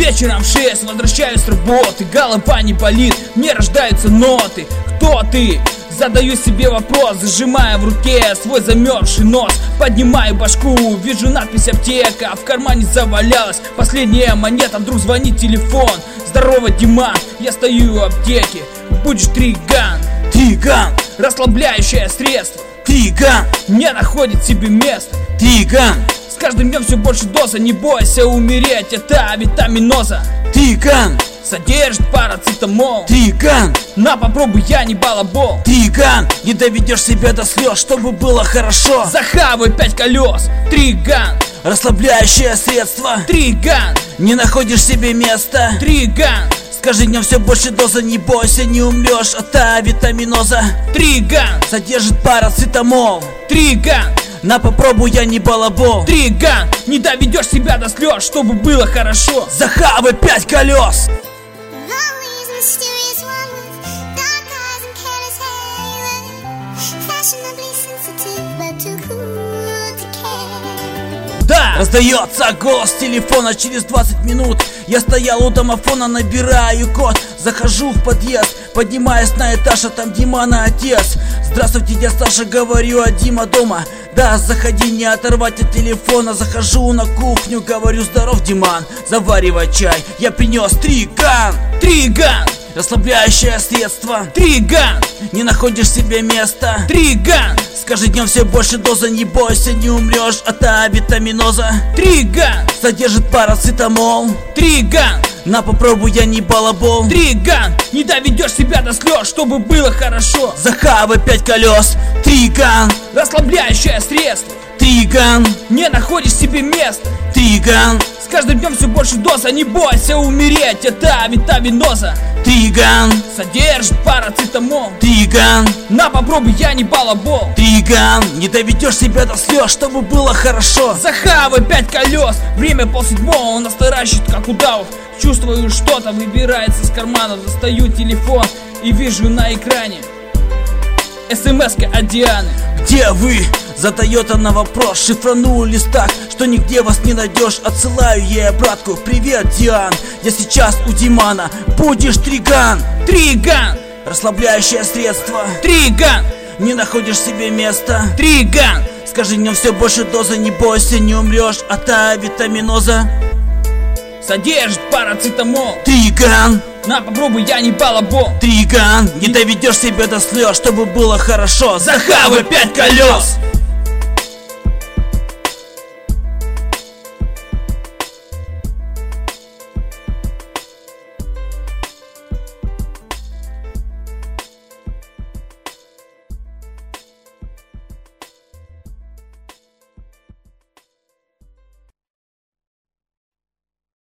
Вечером в 6 возвращаюсь с работы, голова не болит, мне рождаются ноты. Кто ты? Задаю себе вопрос, зажимая в руке свой замерзший нос. Поднимаю башку, вижу надпись аптека, в кармане завалялась последняя монета. Вдруг звонит телефон. Здорово, Диман, я стою у аптеки. Будешь Триган. Триган, расслабляющее средство. Триган, не находит себе места. Триган, с каждым днем все больше доза, не бойся умереть, это витаминоза. Триган, содержит парацетамол. Триган, на попробуй, я не балабол. Триган, не доведешь себя до слез, чтобы было хорошо. Захавай 5 колес. Триган, расслабляющее средство. Триган, не находишь себе места. Триган, с каждым днем все больше доза, не бойся, не умрешь от витаминоза. Триган, содержит парацетамол. Триган, на попробуй, я не балабол. Триган, не доведешь себя до слез, чтобы было хорошо. Захавай 5 колес. Да! Раздается голос телефона через 20 минут. Я стоял у домофона, набираю код. Захожу в подъезд, поднимаюсь на этаж, а там Димана отец. Здравствуйте, дядя Саша, говорю, а Дима дома? Да, заходи, не оторвать от телефона. Захожу на кухню, говорю, здоров, Диман, заваривай чай. Я принес Триган. Триган, расслабляющее средство. Триган, не находишь себе места. Триган, с каждым днем все больше доза, не бойся, не умрешь от витаминоза. Триган, содержит парацетамол. Триган, на попробуй, я не балабол. Триган, не доведешь себя до слез, чтобы было хорошо. Захавай 5 колес. Триган, расслабляющее средство. Триган, не находишь себе места. Триган, с каждым днем все больше доза, не бойся умереть, это витаминоза. Триган, содержит парацетамол. Триган, на попробуй, я не балабол. Триган, не доведешь себя до слез, чтобы было хорошо. Захавай 5 колес. Время 6:30, он настоящий, как удав. Чувствую, что-то выбирается с кармана. Достаю телефон и вижу на экране СМС-ка от Дианы. Где вы? Задает она вопрос. Шифранули так, что нигде вас не найдешь. Отсылаю ей обратку. Привет, Диан, я сейчас у Димана. Будешь Триган. Триган, расслабляющее средство. Триган, не находишь себе места. Триган, скажи, днем все больше доза, не бойся, не умрешь от витаминоза. содержит парацетамол. Триган, на попробуй, я не балабол. Триган, не доведешь себя до слез, чтобы было хорошо. Захавай 5 колес.